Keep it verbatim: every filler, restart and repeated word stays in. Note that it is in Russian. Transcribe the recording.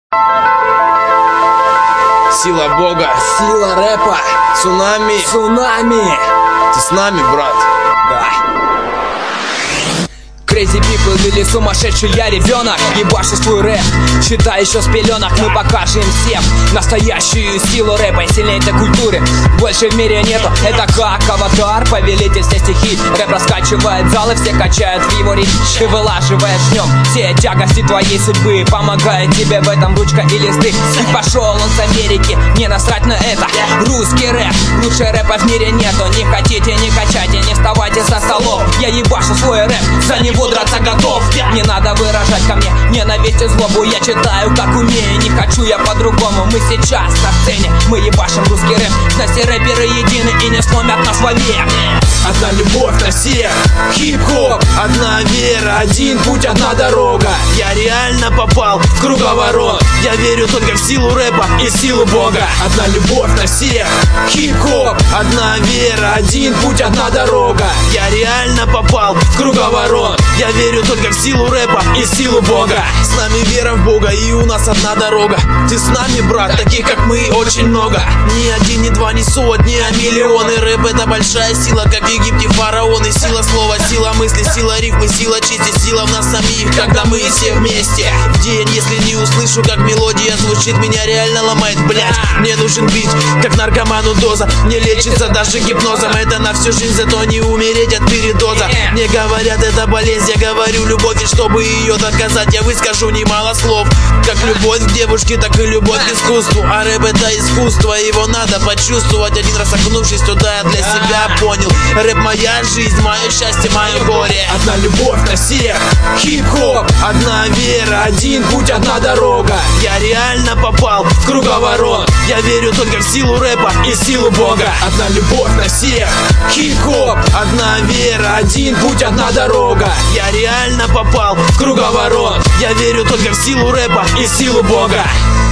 Сила Бога, сила рэпа, цунами, цунами. Ты с нами, брат? Да. Crazy people или сумасшедший я ребенок, ебашу свой рэп, считай еще с пеленок. Мы покажем всем настоящую силу рэпа и сильнее этой культуры больше в мире нету. Это как аватар, повелитель все стихи. Рэп раскачивает залы, все качают в его ритм. Ты вылаживаешь в нем все тягости твоей судьбы. Помогает тебе в этом ручка и листы. И пошел он с Америки, не насрать на это. Русский рэп, лучше рэпа в мире нету. Не хотите, не качайте, не вставайте со столов. Я ебашу свой рэп, за него драться готов. Не надо выражать ко мне ненависть и злобу. Я читаю как умею, не хочу я по-другому. Мы сейчас на сцене, мы ебашим русский рэп. На все рэперы едины и не сломят нас вовек. Одна любовь на всех, хип-хоп, одна вера, один путь, одна дорога. Я реально попал в круговорот. Я верю только в силу рэпа и силу Бога. Одна любовь на всех, хип-хоп, одна вера, один путь, одна дорога. Я реально попал в круговорот. Я верю только в силу рэпа и силу Бога. С нами вера в Бога и у нас одна дорога. Ты с нами, брат, таких как мы очень много. Ни один, ни два, ни сотни, а миллионы. Рэп это большая сила, как в Египте фараоны. Сила слова, сила мысли, сила рифмы, сила чести, сила в нас самих, когда мы все вместе. В день, если не услышу, как мелодия звучит, меня реально ломает, блять. Мне нужен бит, как наркоману доза. Не лечится даже гипнозом, это на всю жизнь, зато не умереть от передоза. Мне говорят, это болезнь, я говорю любовь, и чтобы ее доказать, я выскажу немало слов. Как любовь к девушке, так и любовь к искусству. А рэп это искусство, его надо почувствовать. Один раз окунувшись туда, я для себя понял. Рэп моя жизнь, мое счастье, мое горе. Одна любовь на всех, хип-хоп, одна вера, один путь, одна дорога. Я реально попал в круговорот. Я верю только в силу рэпа и силу Бога. Одна любовь на всех, хип-хоп, одна вера, один путь, одна дорога. Я реально попал в круговорот. Я верю только в силу рэпа и силу Бога.